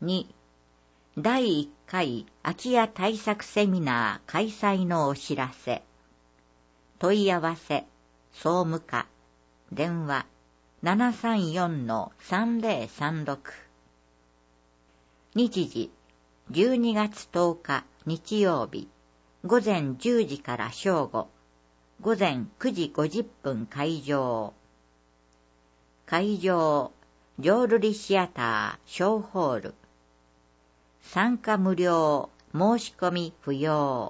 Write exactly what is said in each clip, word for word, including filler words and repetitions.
に、だいいっかい空き家対策セミナー開催のお知らせ。問い合わせ、総務課、電話 ななさんよんのさんぜろさんろく。日時、じゅうにがつとおか日曜日、ごぜんじゅうじから正午、ごぜんくじごじゅっぷん開場。会場、浄瑠璃シアター小ホール。参加無料、申し込み不要。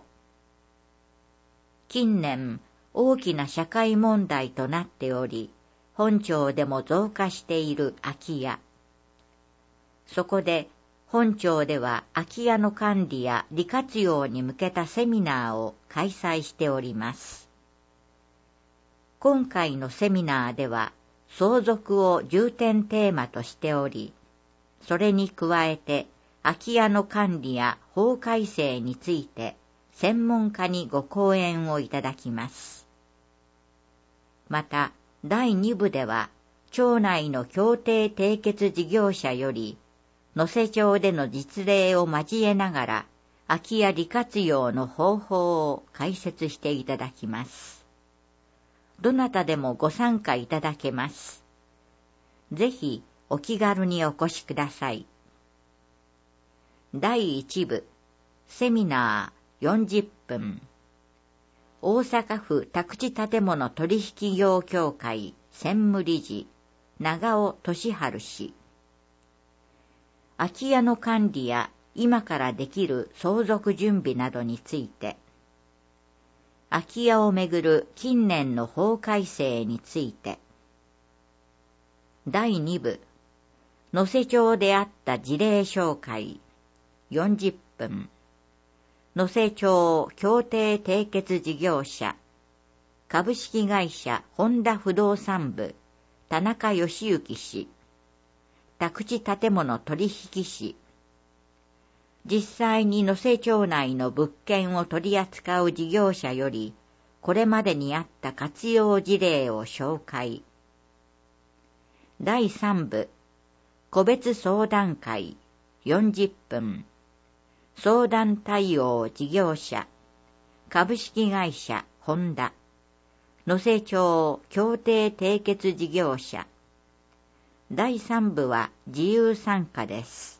近年、大きな社会問題となっており、本町でも増加している空き家。そこで、本町では空き家の管理や利活用に向けたセミナーを開催しております。今回のセミナーでは、相続を重点テーマとしており、それに加えて、空き家の管理や法改正について専門家にご講演をいただきます。また、だいに部では、町内の協定締結事業者より、能勢町での実例を交えながら、空き家利活用の方法を解説していただきます。どなたでもご参加いただけます。ぜひお気軽にお越しください。だいいち部、セミナーよんじゅっぷん。大阪府宅地建物取引業協会専務理事、長尾俊治氏。空き家の管理や今からできる相続準備などについて、空き家をめぐる近年の法改正について、だいに部、能勢町であった事例紹介よんじゅっぷん。能勢町協定締結事業者、株式会社本田不動産部、田中義行氏、宅地建物取引士。実際に能勢町内の物件を取り扱う事業者より、これまでにあった活用事例を紹介。だいさん部、個別相談会よんじゅっぷん。相談対応事業者、株式会社本田、能勢町協定締結事業者。だいさん部は自由参加です。